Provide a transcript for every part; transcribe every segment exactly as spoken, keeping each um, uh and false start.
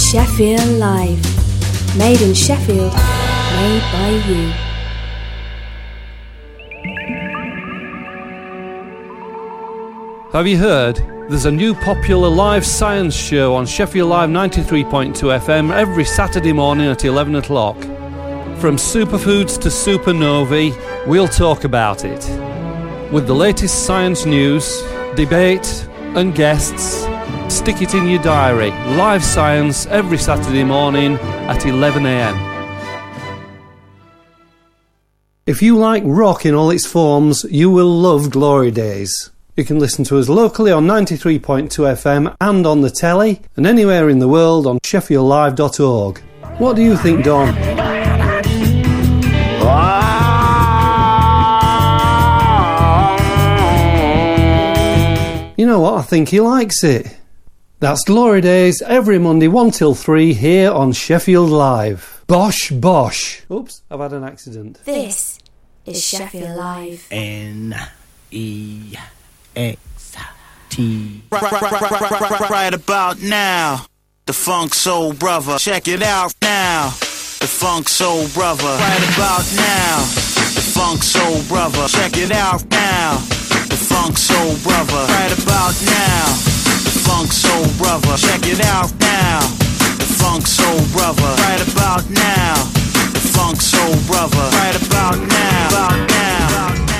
Sheffield Live. Made in Sheffield, made by you. Have you heard? There's a new popular live science show on Sheffield Live ninety-three point two F M every Saturday morning at eleven o'clock. From superfoods to supernovae, we'll talk about it. With the latest science news, debate and guests, stick it in your diary. Live science every Saturday morning at eleven a m. If you like rock in all its forms, you will love Glory Days. You can listen to us locally on ninety-three point two F M and on the telly, and anywhere in the world on sheffield live dot org. What do you think, Don? You know what? I think he likes it. That's Glory Days every Monday one till three here on Sheffield Live. Bosh, bosh. Oops, I've had an accident. This is Sheffield Live. N E X T. Right, right, right, right, right, right, right about now, the Funk Soul Brother. Check it out now, the Funk Soul Brother. Right about now, the Funk Soul Brother. Check it out now, the Funk Soul Brother. Right about now, the Funk Soul Brother. Check it out now, the Funk Soul Brother. Right about now, the Funk Soul Brother. Right about now, about now, about now.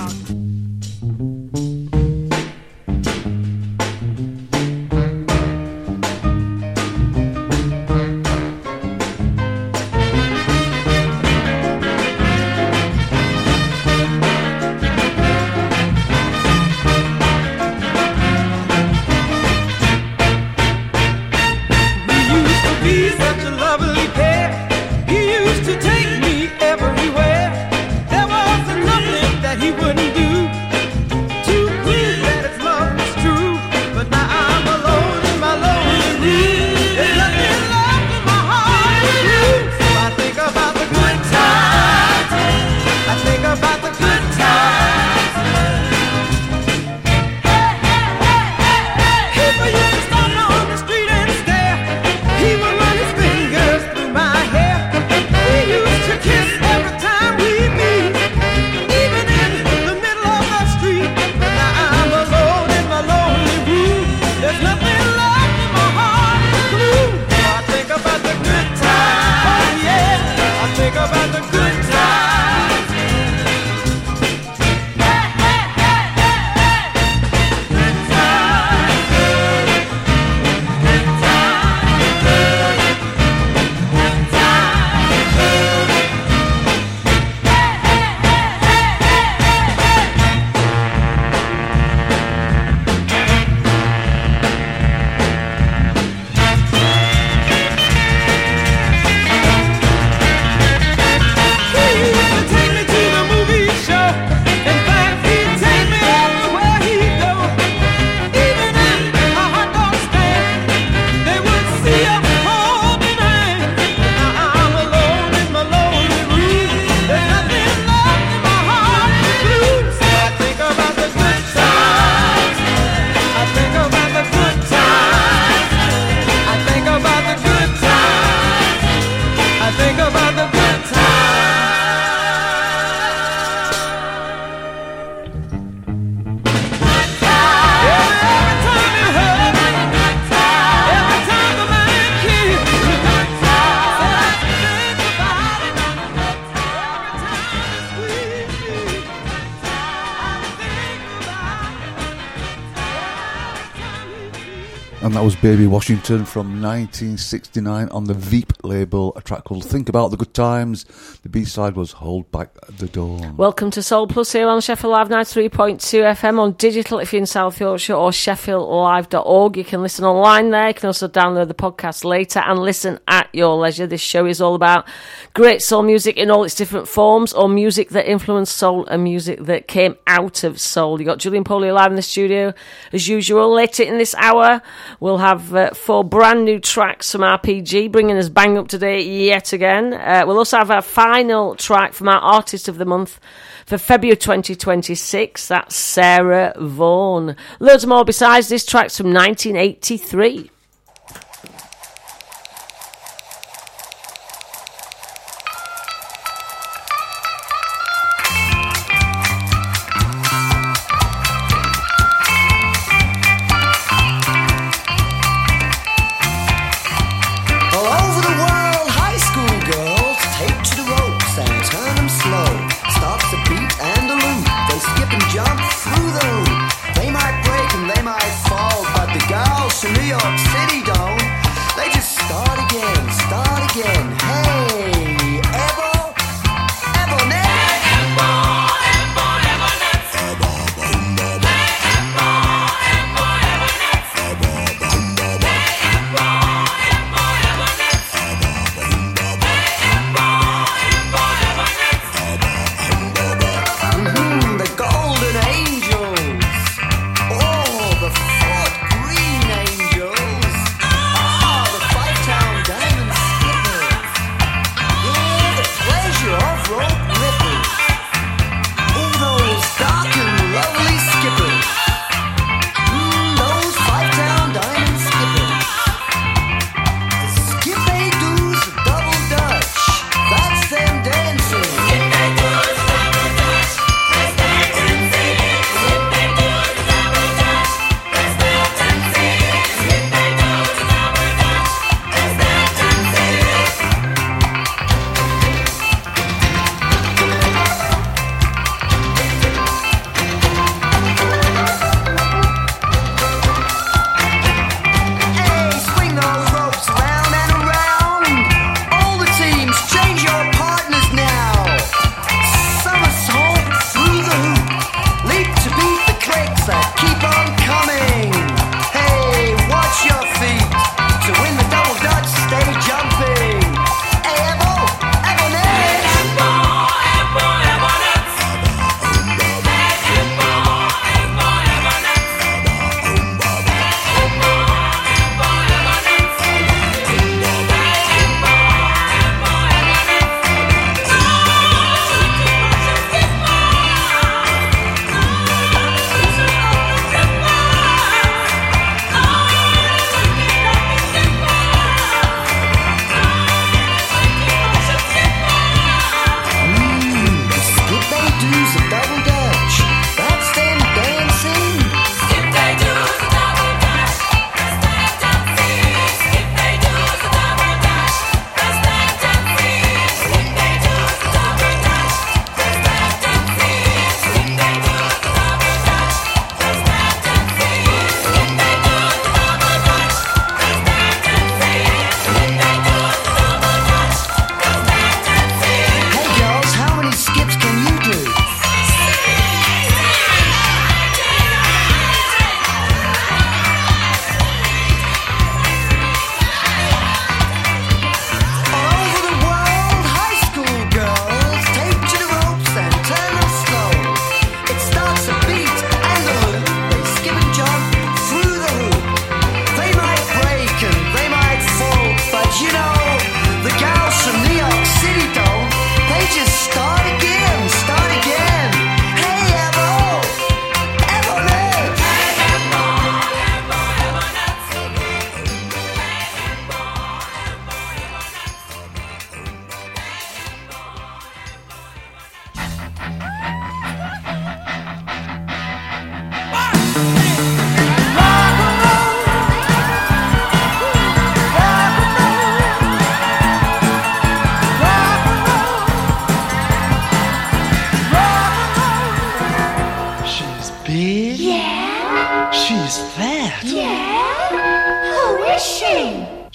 And that was Baby Washington from nineteen sixty-nine on the Veep label, a track called Think About the Good Times. The B-side was Hold Back the Dawn. Welcome to Soul Plus here on Sheffield Live ninety-three point two F M on digital if you're in South Yorkshire, or sheffield live dot org. You can listen online there. You can also download the podcast later and listen at your leisure. This show is all about great soul music in all its different forms, or music that influenced soul and music that came out of soul. You got Julian Polio live in the studio as usual. Later in this hour, we'll have uh, four brand new tracks from R P G, bringing us bang up to date yet again. Uh, we'll also have our final track from our Artist of the Month for February twenty twenty-six. That's Sarah Vaughan. Loads more besides. This track's from nineteen eighty-three.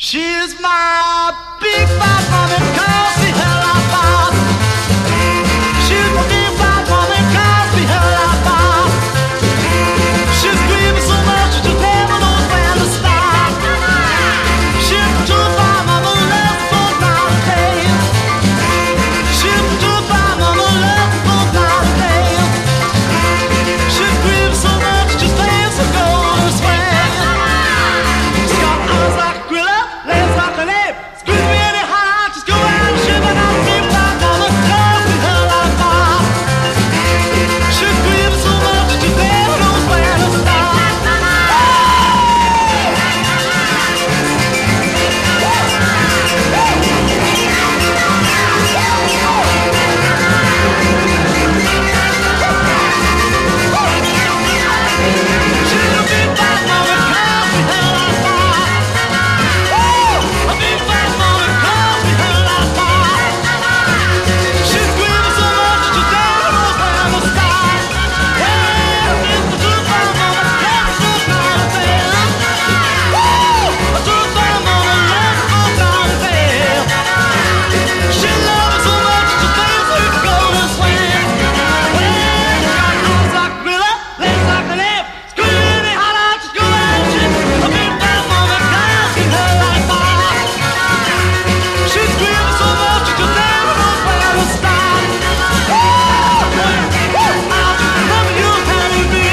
She's my big bad woman, calls me hell I bob. She's my big bad woman, calls me hell I bob. She's screaming so much that you never know when to stop. She's too far, mama, let's go nowadays. She's too far, mama, let's go nowadays. She's screaming so much that you stands to go this way. She's got eyes like a gorilla, legs like an ape. Screams me anyhow, just go out and shiver that big bad mama, calls me hell I bob. She screams so much that you never know where to stop. She's a big bad mama, calls me hell I bob. A big bad mama, calls me hell I bob. She screams so much that you never know where to stop. Well, it's the truth, my mama, let's go down to bed. The truth, my mama, let's go down to bed. She loves me so much that she thinks we can go this way. Well, got arms like a gorilla, legs like an ape. Screaming me holler, just go out and shit. A big bad mama, calls me hell I bob. She screams so much that you never know where to stop. I'll just remember you telling me.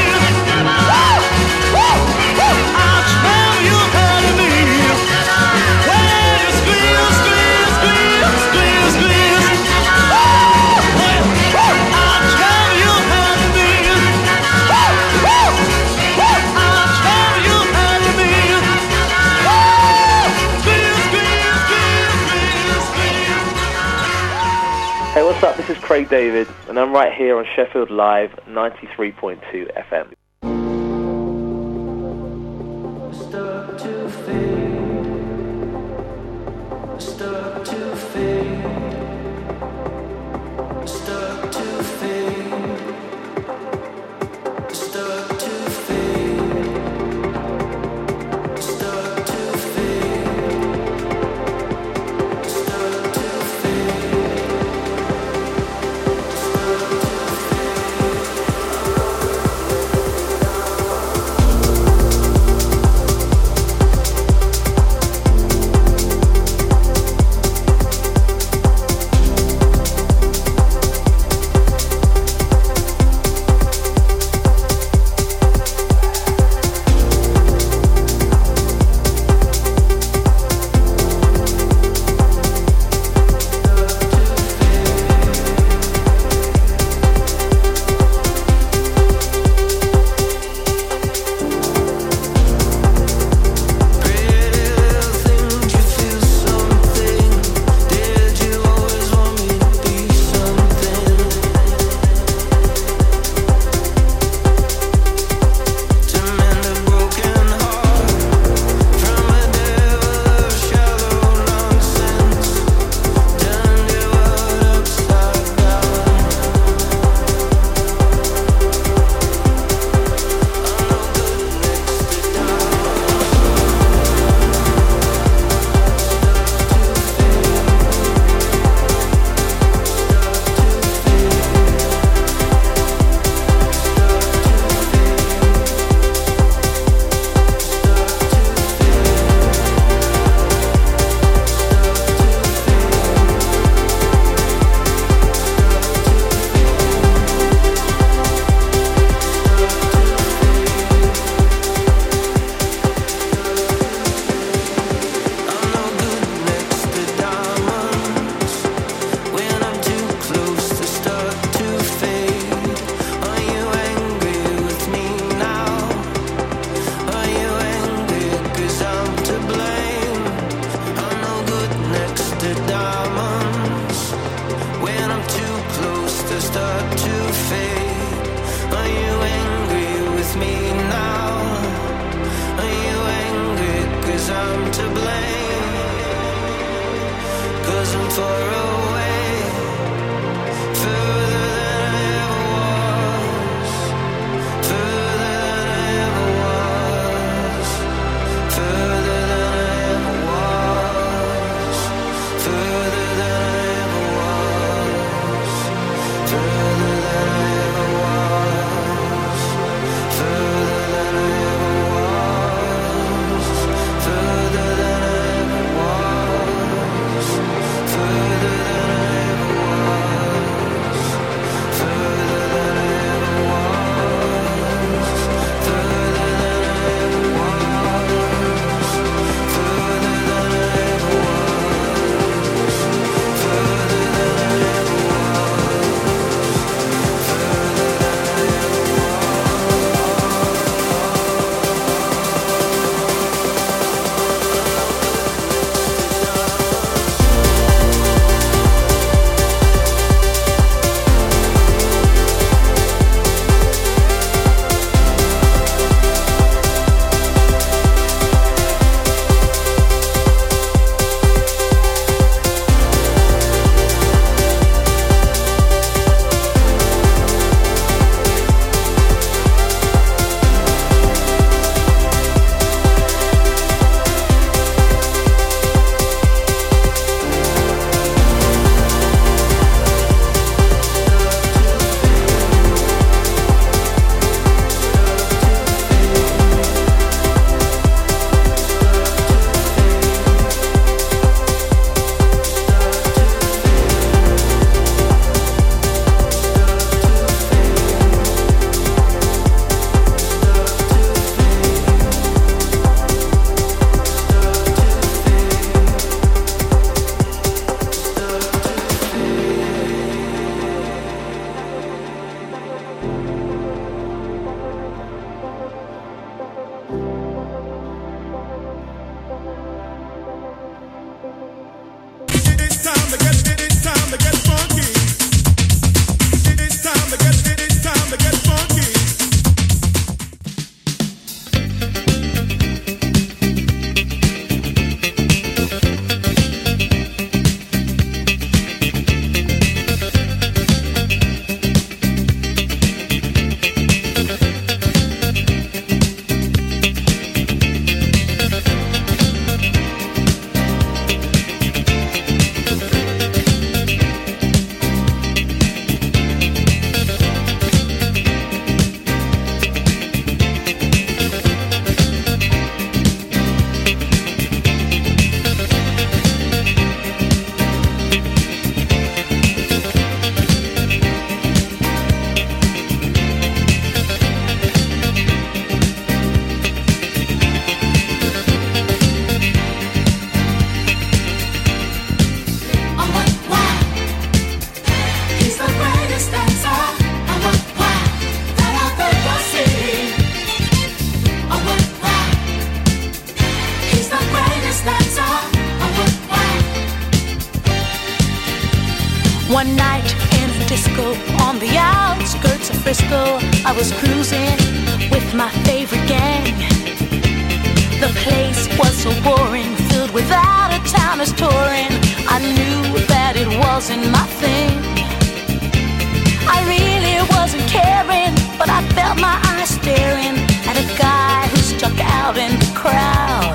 I'll just remember you telling me. When you scream, scream, scream, scream, scream. I'll just remember you telling me. I'll just remember you telling me. Scream, scream, scream, scream, scream. Hey, what's up? This is Craig David, and I'm right here on Sheffield Live ninety-three point two F M. Start to fade, start to fade, start to fade, start to fade, start to fade, start to further than I ever was. One night in a disco on the outskirts of Frisco, I was cruising with my favorite gang. The place was so boring, filled with out-of-towners touring. I knew that it wasn't my thing. I really wasn't caring, but I felt my eyes staring at a guy who stuck out in the crowd.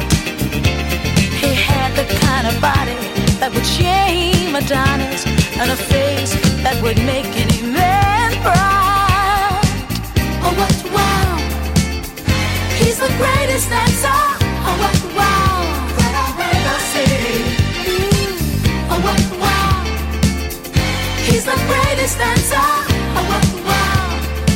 He had the kind of body that would shame Adonis, and a face that would make any man proud. Oh, what wow! He's the greatest dancer. Oh, what wow! That I've ever seen. Mm. Oh, what wow! He's the greatest dancer. Oh, what wow!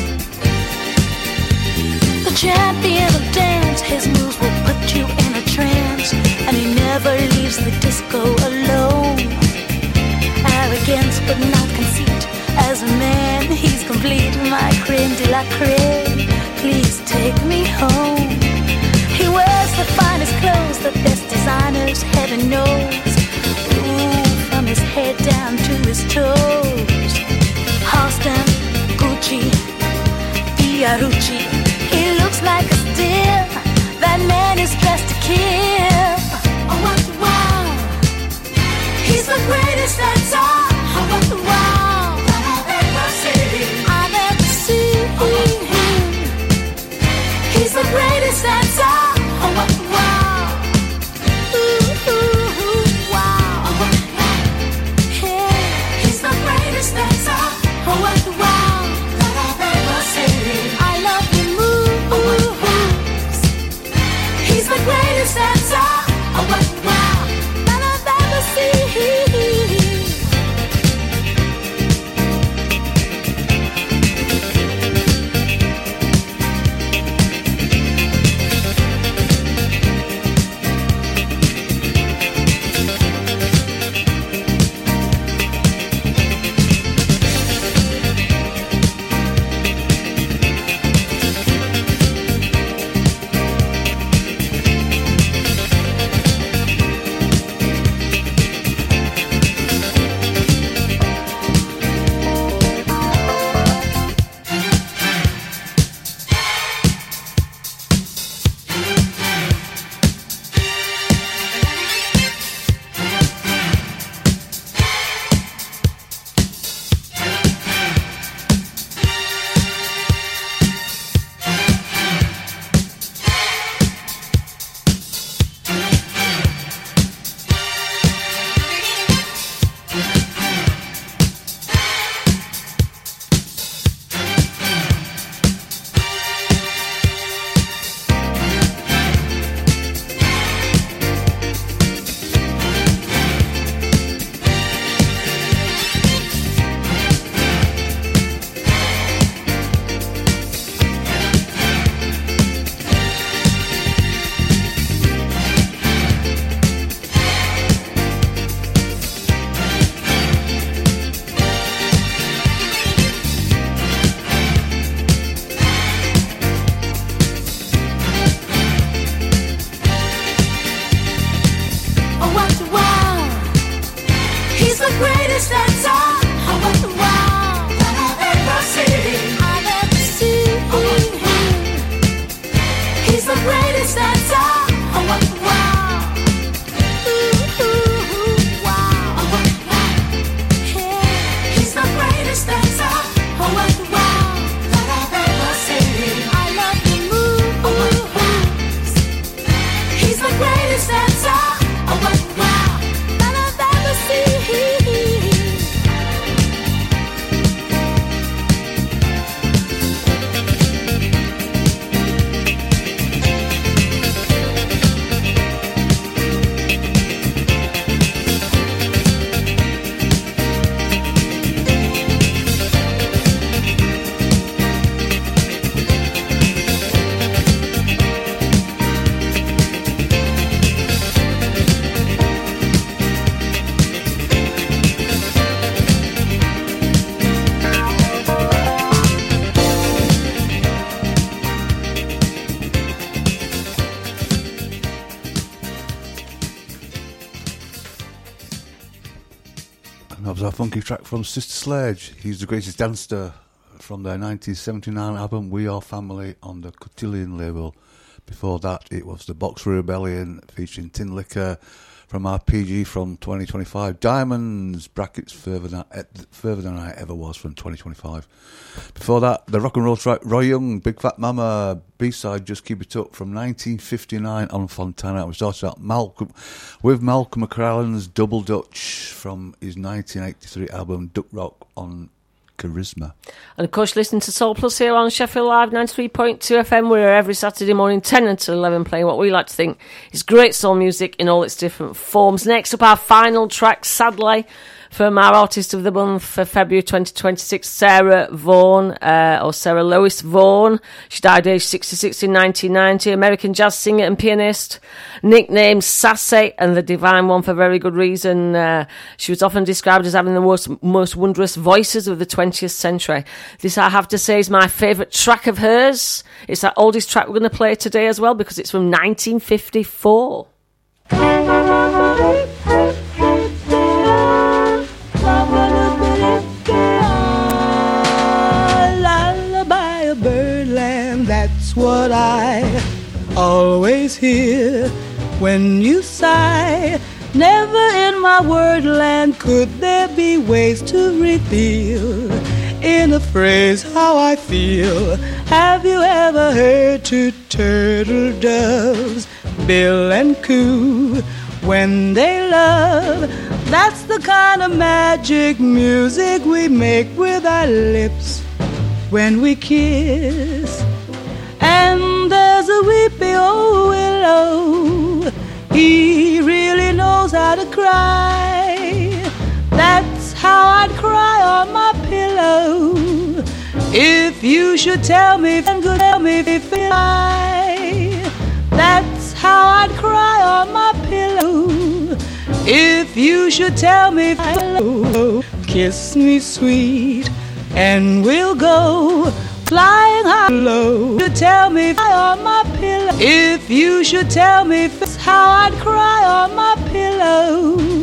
The champion of dance, his moves will put you in a trance, and he never leaves the disco alone. Arrogance but not conceit. As a man, he's complete. My creme de la creme. Please take me home. He wears the finest clothes, the best designers, heaven knows. Ooh, from his head down to his toes. Halston, Gucci, Fiorucci. He looks like a steal. That man is dressed to kill. Oh, what wow! He's the greatest dancer. Oh, what wow! That I've ever seen. I've ever seen him. He's the greatest dancer. Oh, what wow! Ooh, ooh, ooh. greatest dancer. Oh, wow, that I've ever seen. I've ever seen. He's the greatest dancer. Oh, wow. Ooh, ooh, wow. Oh, wow. Yeah. He's the greatest dancer. Oh, wow, that I've ever seen. I love the moves. He's the greatest dancer. Oh, wow, that I've ever seen. That was our funky track from Sister Sledge. He's the greatest dancer from their nineteen seventy-nine album We Are Family on the Cotillion label. Before that, it was the Boxer Rebellion featuring Tin Liquor from R P G from twenty twenty-five. Diamonds, brackets, further than, further than I ever was from twenty twenty-five. Before that, the rock and roll track Roy Young, Big Fat Mama, B-side Just Keep It Up from nineteen fifty-nine on Fontana. We started out Malcolm, with Malcolm McCrallen's Double Dutch from his nineteen eighty-three album Duck Rock on Charisma. And of course, listen to Soul Plus here on Sheffield Live ninety-three point two F M. We're every Saturday morning, ten until eleven, playing what we like to think is great soul music in all its different forms. Next up, our final track, sadly, from our Artist of the Month for February twenty twenty-six, Sarah Vaughan, uh, or Sarah Lois Vaughan. She died aged sixty-six in nineteen ninety. American jazz singer and pianist, nicknamed Sassy and the Divine One for very good reason. Uh, she was often described as having the most, most wondrous voices of the twentieth century. This, I have to say, is my favourite track of hers. It's our oldest track we're going to play today as well, because it's from nineteen fifty-four. Lullaby of birdland, that's what I always hear when you sigh. Never in my wordland could there be ways to reveal in a phrase how I feel. Have you ever heard two turtle doves bill and coo when they love? That's the kind of magic music we make with our lips when we kiss. And there's a weepy old willow, he really knows how to cry. That's how I'd cry on my pillow if you should tell me and good tell me if I. That's how I'd cry on my pillow if you should tell me hello. Kiss me sweet and we'll go flying high low. To tell me on my pillow if you should tell me how I'd cry on my pillow.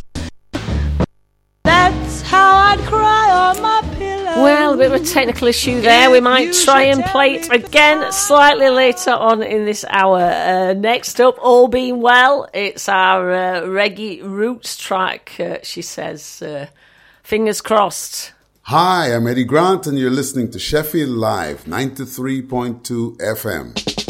That's how I'd cry on my pillow. Well, a bit of a technical issue there. We might try and play it again slightly later on in this hour. Uh, next up, all being well, it's our uh, reggae roots track, uh, she says. Uh, fingers crossed. Hi, I'm Eddie Grant, and you're listening to Sheffield Live, ninety-three point two F M.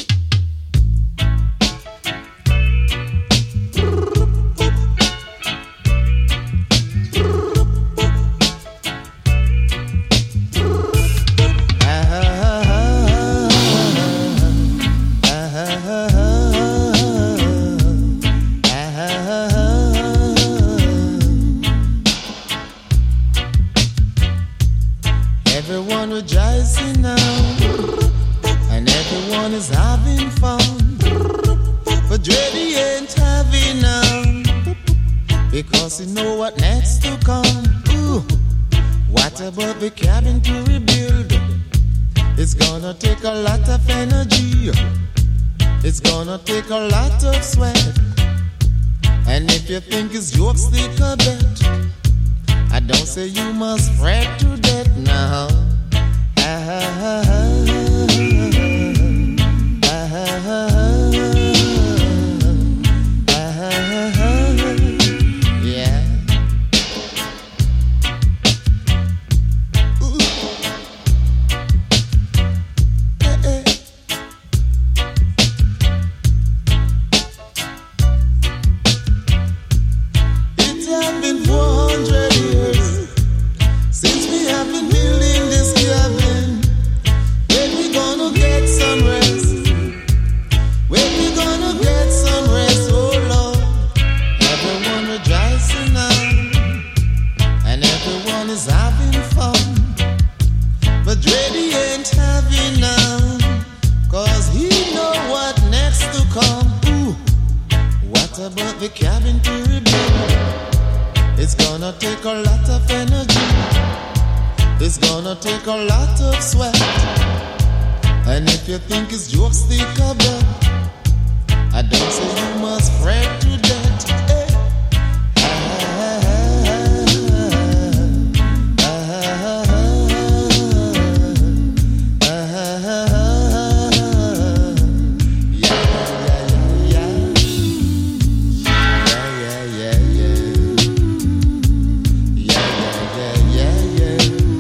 Because you know what next to come. Ooh, what about the cabin to rebuild? It's gonna take a lot of energy. It's gonna take a lot of sweat. And if you think it's jokes, take a bet. I don't say you must fret to death now. Ah, ah, ah, yeah. Ooh. Hey, hey. It has been four hundred years since we have been building this cabin. When we gonna get some rest? When we gonna get some rest? Oh Lord, everyone rejoicing now, and everyone is having fun. But Dreddy ain't having none, 'cause he know what next to come. Ooh, what about the cabin to rebuild? It's gonna take a lot of energy. It's gonna take a lot of sweat. And if you think it's jokes, think about. I don't say you must fret to death. Eh. Ah, ah, ah, ah, yeah, yeah, yeah, yeah, yeah, yeah, yeah, yeah, yeah, yeah, yeah,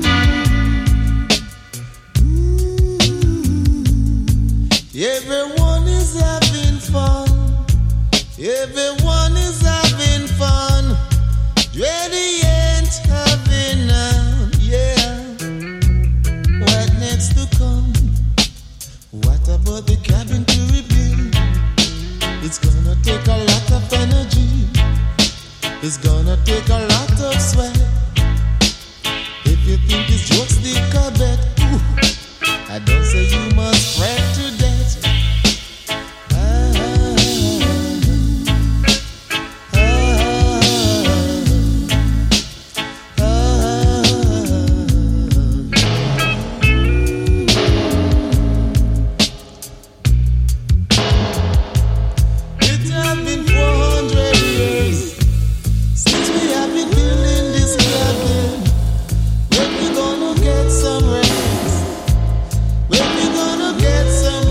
yeah. Everyone is having fun. Everyone is having fun. Dreddy ain't having none. Yeah. What next to come? What about the cabin to rebuild? It's gonna take a lot of energy. It's gonna take a lot of sweat. If you think it's jokes, think a bet. Ooh, I don't say you must fret to death. Ah, ah, ah, It has been four hundred years since we have been building this cabin. When we gonna get some rest? When we gonna get some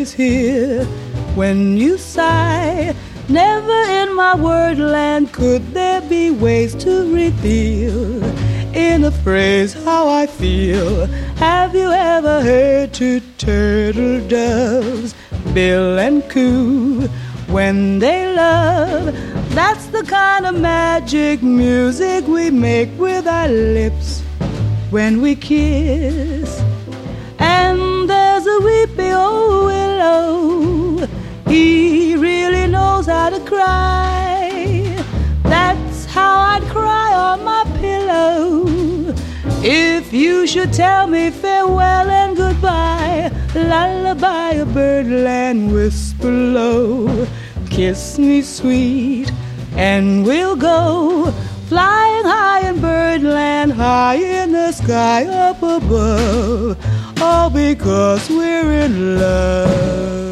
always hear when you sigh. Never in my wordland could there be ways to reveal in a phrase how I feel. Have you ever heard two turtle doves bill and coo when they love? That's the kind of magic music we make with our lips when we kiss. And there's a weepy old willow, he really knows how to cry. That's how I'd cry on my pillow if you should tell me farewell and goodbye. Lullaby a birdland, whisper low, kiss me sweet, and we'll go flying high in birdland, high in the sky up above, all because we're in love.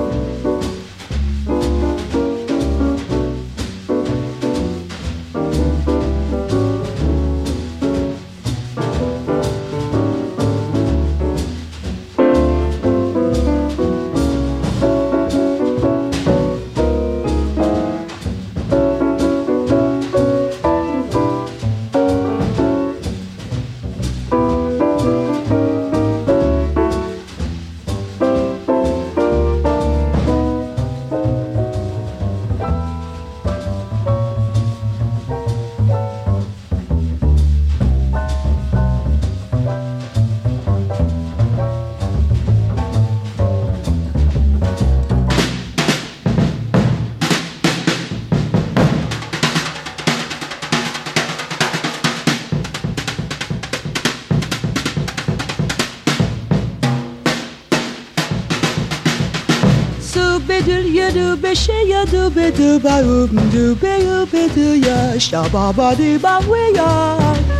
Ya do be do ba oop do be oop do ya sha ba ba do ba we ya.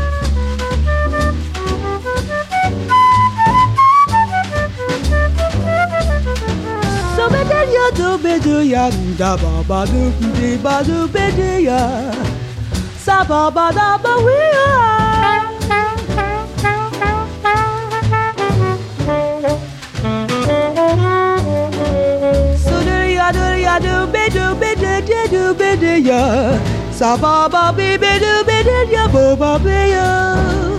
So be do ya do be do ya da ba ba do do ba do be do ya sa ba ba da ba we ya. Do be do be do do do be do ya sa ba ba be be do be do ya ba ba be ya.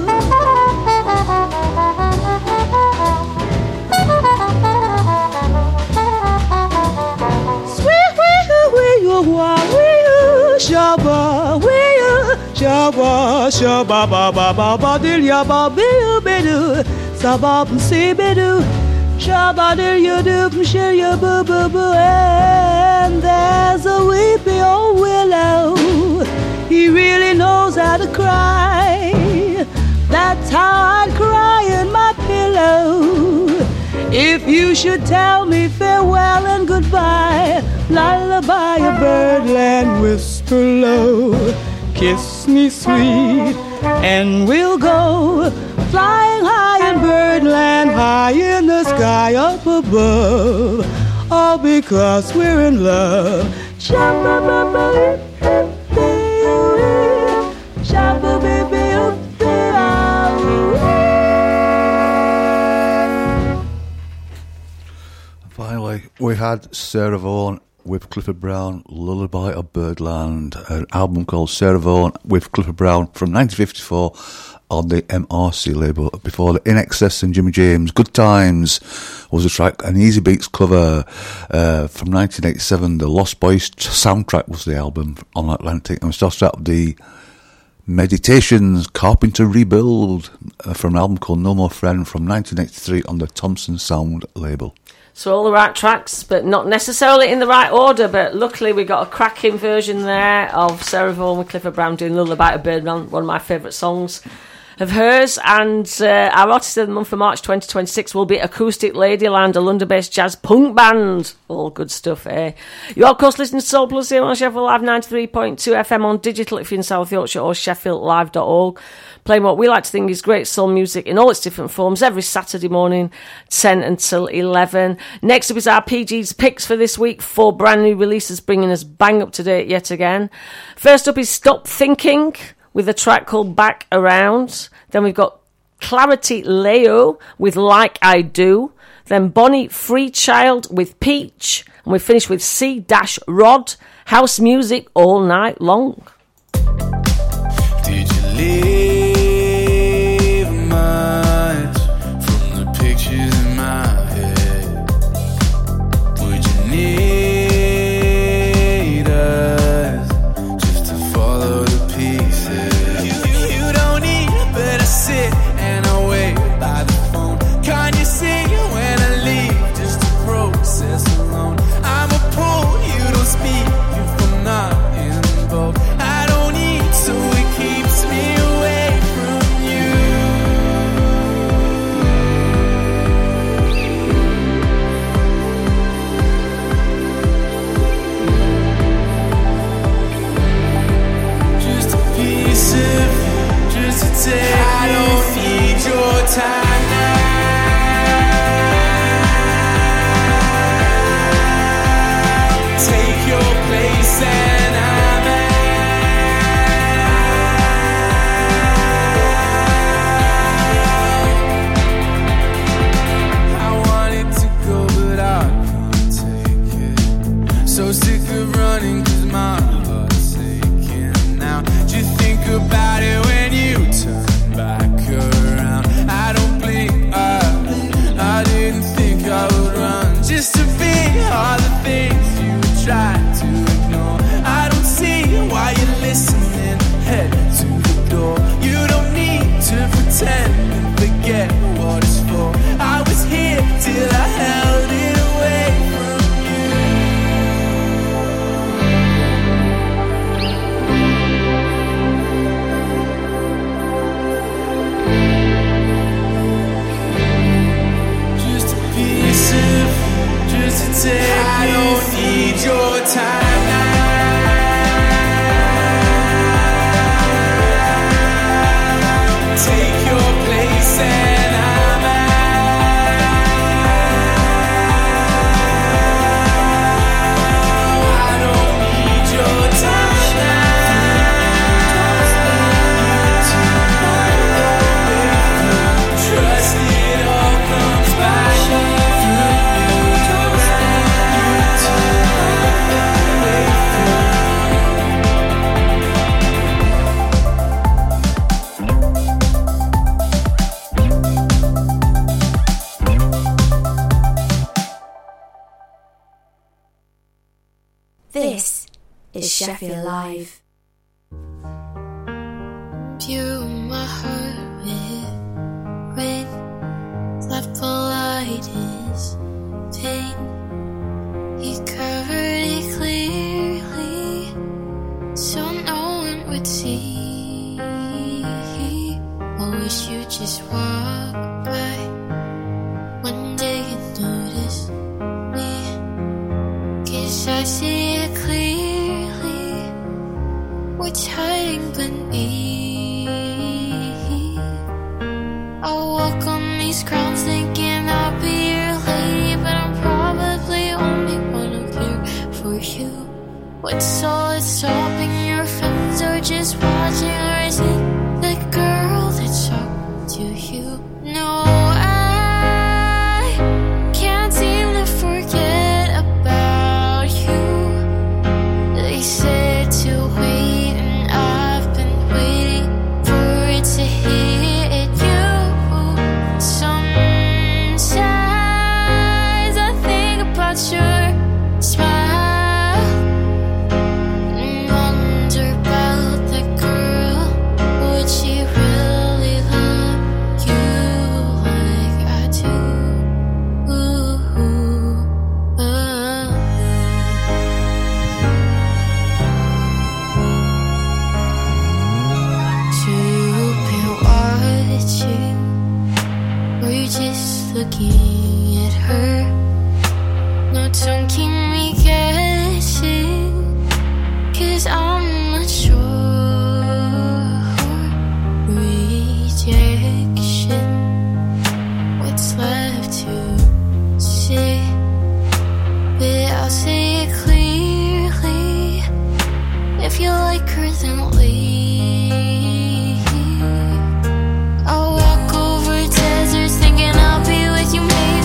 Sweet wee wee you wa wee you sha ba wee you sha ba sha ba ba ba ba ba do ya ba be you be do sa ba si be do. Shabba you do share your boo boo boo, and there's a weepy old willow, he really knows how to cry. That's how I'd cry in my pillow if you should tell me farewell and goodbye. Lullaby a birdland, whisper low, kiss me sweet, and we'll go flying high in birdland, high in the sky up above, all because we're in love. Finally, we had Sarah Vaughan with Clifford Brown, Lullaby of Birdland, an album called Sarah Vaughan with Clifford Brown from nineteen fifty-four on the M R C label. Before the In Excess and Jimmy James, Good Times was a track, an Easy Beats cover uh, from nineteen eighty-seven. The Lost Boys soundtrack was the album on Atlantic, and we started out the Meditations, Carpenter Rebuild uh, from an album called No More Friend from nineteen eighty-three on the Thompson Sound label. So all the right tracks, but not necessarily in the right order. But luckily we got a cracking version there of Sarah Vaughan with Clifford Brown doing Lullaby of Birdland, one of my favourite songs of hers. And uh, our artist of the month for March twenty twenty-six will be Acoustic Ladyland, a London-based jazz punk band. All good stuff, eh? You're, of course, listening to Soul Plus here on Sheffield Live ninety-three point two F M on digital if you're in South Yorkshire, or sheffield live dot org. Playing what we like to think is great soul music in all its different forms every Saturday morning, ten until eleven. Next up is our P G's picks for this week. Four brand new releases bringing us bang up to date yet again. First up is Stop Thinking with a track called Back Around. Then we've got Clarity Leo with Like I Do. Then Bonnie Freechild with Peach. And we finish with C Dash Rod. House music all night long. Did you leave much from the pictures in my head? Would you need us just to follow the pieces? You, you don't need, but I sit and I wait by the phone. Can't you see when I leave just to process alone? I'm a pull, you don't speak if I'm not involved. I don't need, so it keeps me away from you. Just a piece of you, just to take. I don't need your time now. Take your place and I'm out. I wanted to go but I couldn't take it. So sick of running cause my heart's aching now. Do you think about it when you turn back around? I don't blink, I, I didn't think I would run just to be all the things you try to ignore. I don't see why you're listening. Head to the door. You don't need to pretend and forget what it's for. I was here till I held it away from you. Just a piece of you, just to take. I don't need your time now. Take your place and I'm out. I don't need your time now. Trust it all comes back. This is Sheffield Live. Pure my heart with rain, left the light is pain. He covered it clearly, so no one would see. I wish you'd just walk by. One day you'd notice me, 'cause I see it clearly, what's hiding beneath. I walk on these grounds thinking I'll be your lady, but I'm probably only one of here for you. What's all that's stopping your friends or just watching, or is it the girl that's talking to you? No, I can't seem to forget about you. They said to wait and I've been waiting for it to hit you. Sometimes I think about your smile and wonder about the girl. Would she really love you like I do? Ooh, oh. So you've been watching, or you just looking at her? No, don't keep me guessing, 'cause I'm not sure. Rejection, what's left to say? But I'll say it clearly, if you like her then leave. I'll walk over deserts thinking I'll be with you maybe.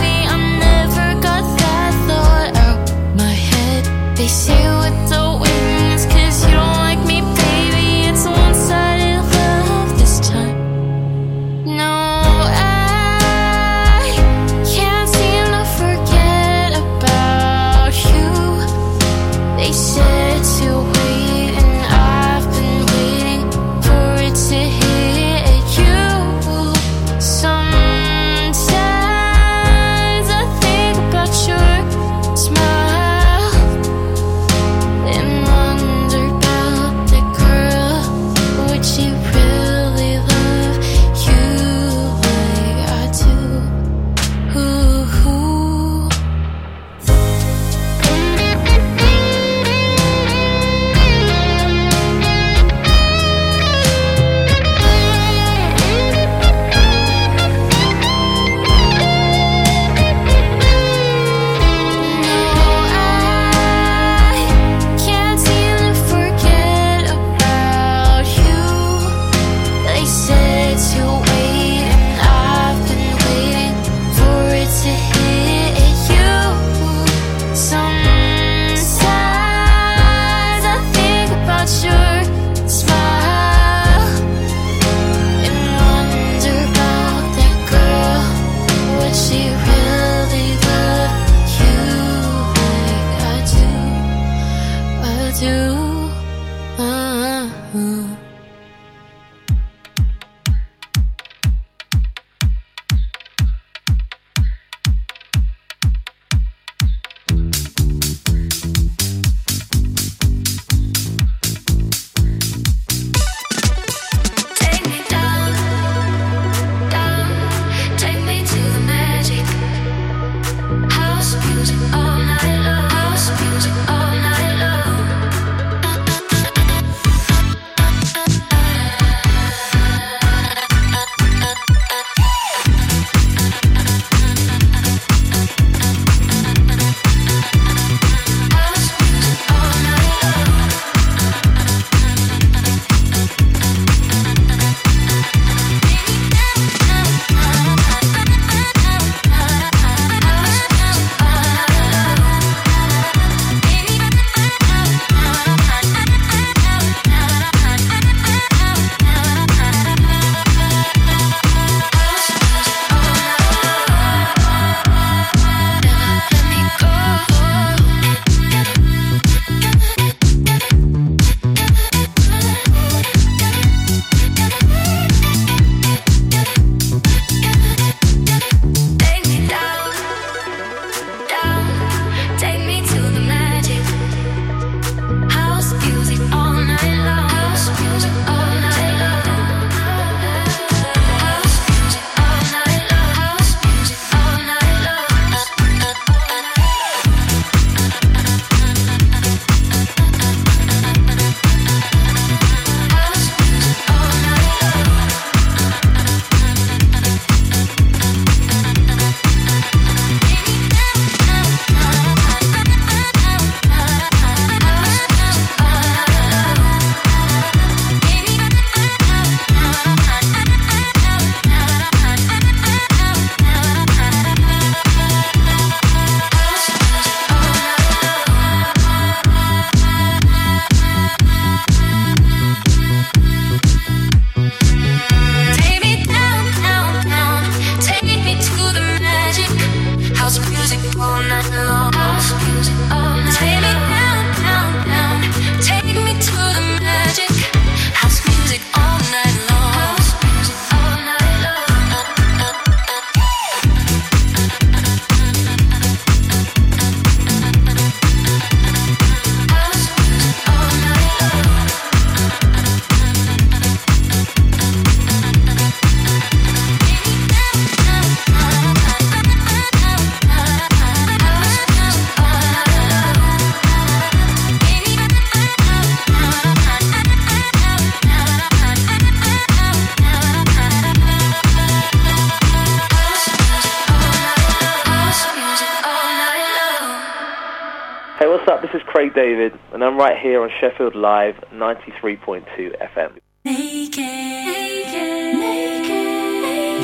up? This is Craig David, and I'm right here on Sheffield Live ninety-three point two F M. Naked, naked, naked,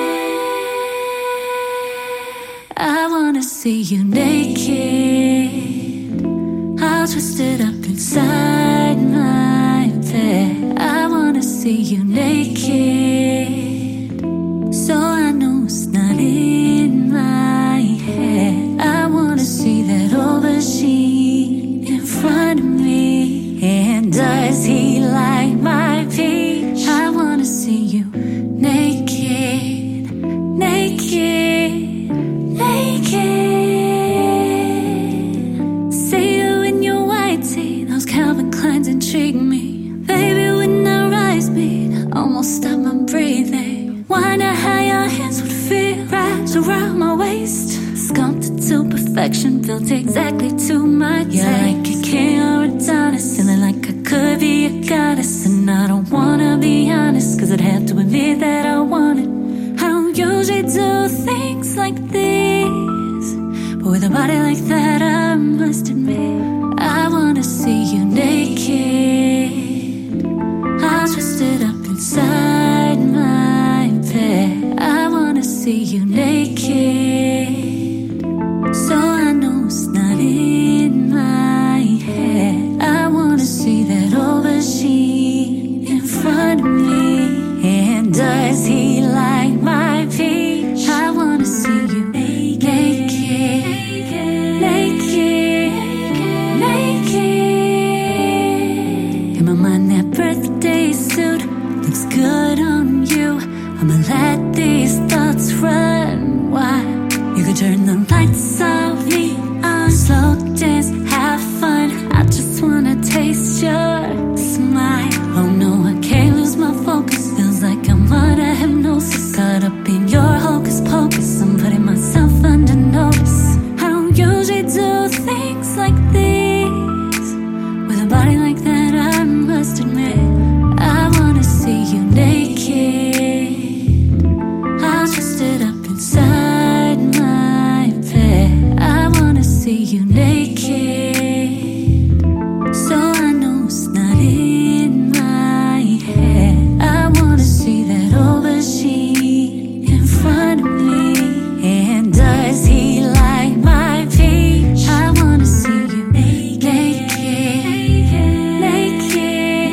I wanna see you naked, all twisted up inside my bed. I wanna see you naked, so I know it's not in my head. I wanna see that old sheet in front of me, and does he like my peach? I wanna see you naked, naked, naked. See you in your white tee, those Calvin Kleins intrigue me. Baby, when our eyes meet, almost stop my breathing. Wonder how your hands would feel wrapped around my waist, sculpted to perfection, built exactly to my taste. You're like a king or a Adonis, feeling like I could be a goddess. And I don't wanna be honest, cause I'd have to admit that I want it. I don't usually do things like this, but with a body like that I must admit, I wanna see you naked, all twisted up inside my bed. I wanna see you naked, so I know it's not in my head. I wanna see that old sheet in front of me, and does he like my peach? I wanna see you naked, naked, naked. In my mind that birthday suit looks good on you. I'ma let these thoughts run wild. You could turn the lights off, me on, slow dance, have fun. I just wanna taste your smile. Oh no, I can't lose my focus. Feels like I'm under hypnosis, caught up in your hocus pocus. I'm putting myself under notice. I don't usually do things like this, with a body like that I must admit. I wanna see you naked, all twisted up inside my bed. I wanna see you naked, so I know it's not in my head. I wanna see that old sheet in front of me, and does he like my peach? I wanna see you naked, naked,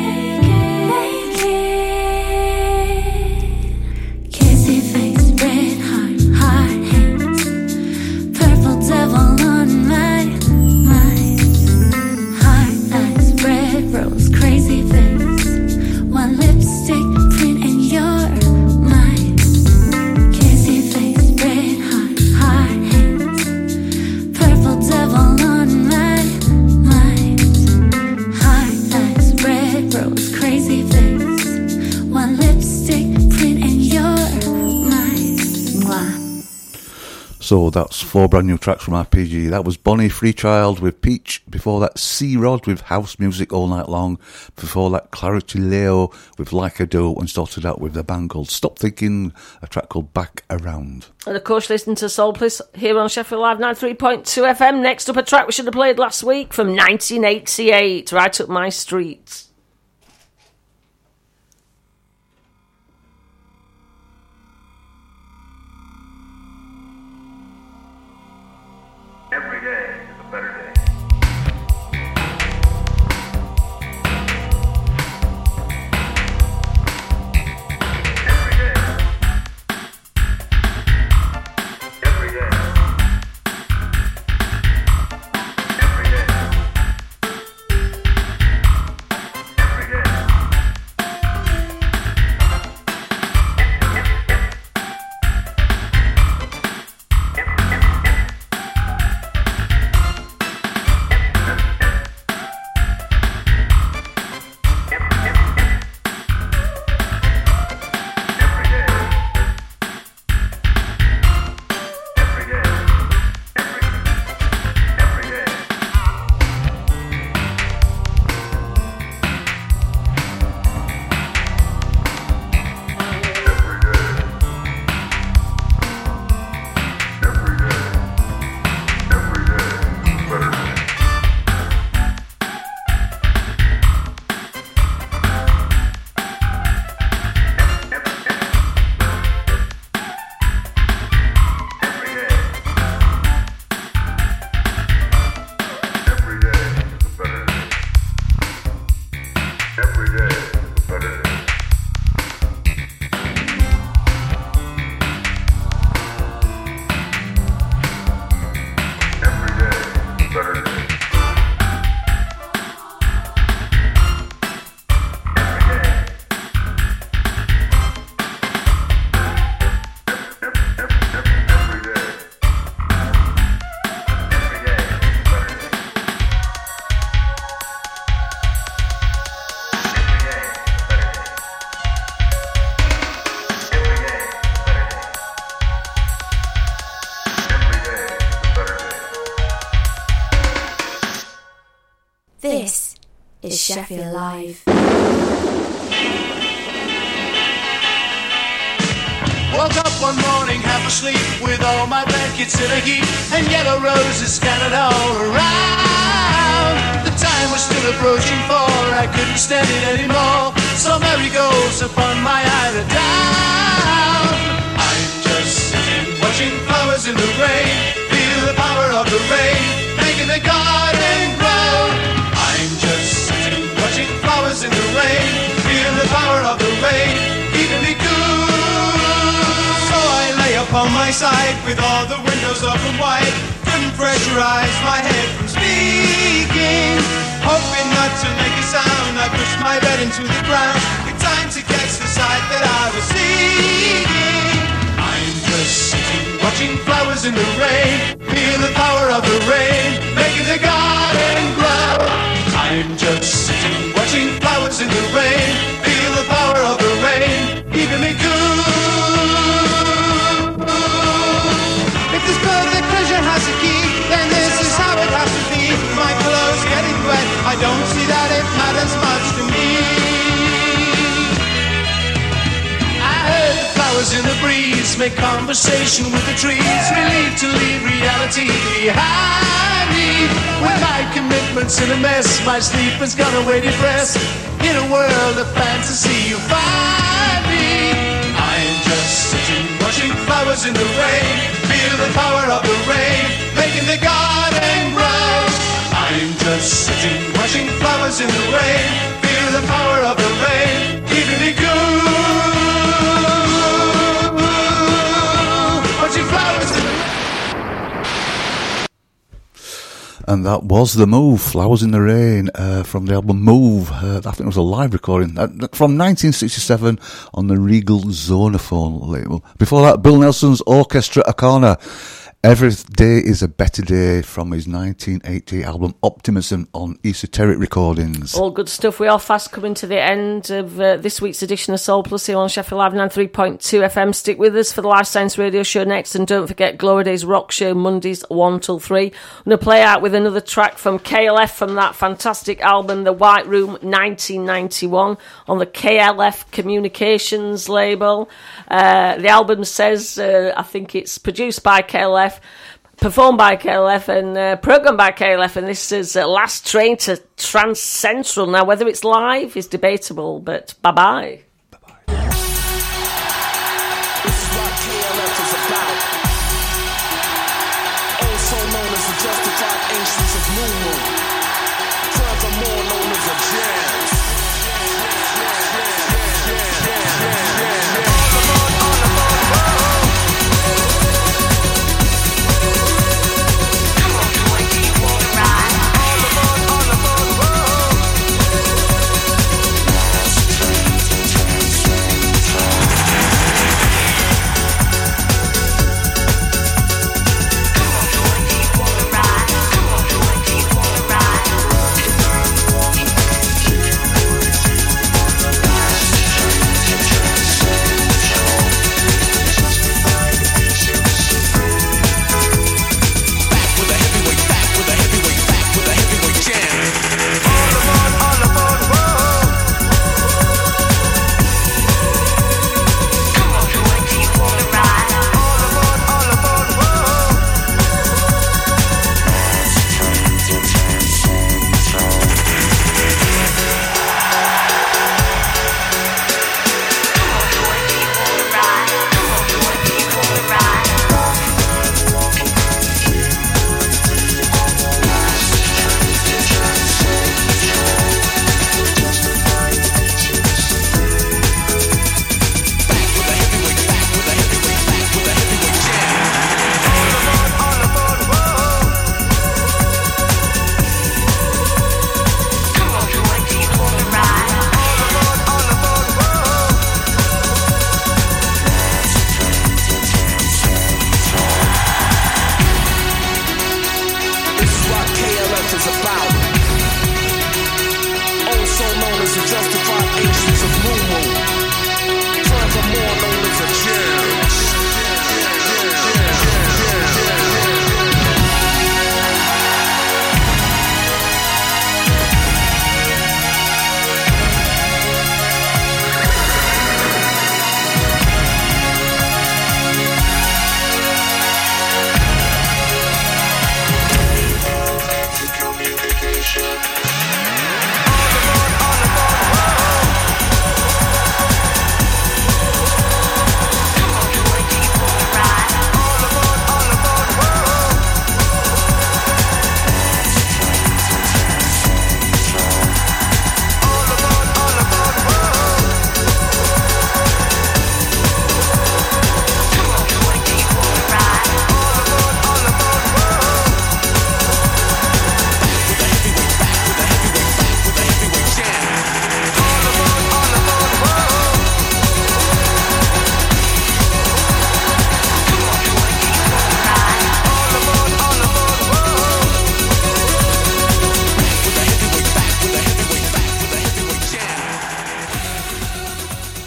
naked. Kissy face, red heart, heart hands, purple devil on my mind. Heart eyes, red rose, crazy face, one lipstick print in your mind. Kissy face, red heart, heart hands, purple devil on my mind. Heart eyes, red rose, crazy face, one lipstick print in your mind. Mwah. So that's four brand new tracks from R P G. That was Bonnie Freechild with Peach. Before that, C-Rod with House Music All Night Long. Before that, Clarity Leo with Like I Do, and started out with a band called Stop Thinking, a track called Back Around. And of course, listening to Soul Bliss here on Sheffield Live ninety-three point two F M. Next up, a track we should have played last week from nineteen eighty-eight, Right Up My Street. Every day is a better day. Every day. Every day. Every day. Sheffield Live. Woke up one morning half asleep with all my blankets in a heap and yellow roses scattered all around. The time was still approaching four, I couldn't stand it anymore, so Mary goes upon my eider down. I'm just sitting watching flowers in the rain, feel the power of the rain making the garden grow. I'm just sitting watching flowers in the rain, feel the power of the rain keeping me cool. Upon my side with all the windows open wide, couldn't pressurize my head from speaking, hoping not to make a sound. I pushed my bed into the ground in time to catch the sight that I was seeking. I'm just sitting watching flowers in the rain, feel the power of the rain making the garden grow. I'm just sitting watching flowers in the rain, feel the power of the rain keeping me cool. This perfect treasure has a key, then this is how it has to be. My clothes getting wet, I don't see that it matters much to me. I heard the flowers in the breeze make conversation with the trees, relieved to leave reality behind me. With my commitments in a mess, my sleep has gone away depressed. In a world of fantasy you find me. I'm just sitting watching flowers in the rain, feel the power of the rain making the garden grow. I'm just sitting watching flowers in the rain, feel the power of the rain keeping me cool. Watching flowers in the rain. And that was The Move, Flowers in the Rain, uh, from the album Move. Uh, I think it was a live recording uh, from nineteen sixty-seven on the Regal Zonophone label. Before that, Bill Nelson's Orchestra Arcana, Every Day is a Better Day, from his nineteen eighty album Optimism on Esoteric Recordings. All good stuff. We are fast coming to the end of uh, this week's edition of Soul Plus here on Sheffield Live ninety-three point two F M. Stick with us for the Life Science Radio Show next, and don't forget Glory Days Rock Show Mondays one till three. I'm going to play out with another track from K L F from that fantastic album The White Room nineteen ninety-one on the K L F Communications label. Uh, the album says, uh, I think it's produced by K L F, performed by K L F and uh, programmed by K L F, and this is uh, Last Train to Trans Central. Now, whether it's live is debatable, but bye-bye. This is what K L F is about. Also known as the justified ancients of Moo Moo, furthermore known as the jams.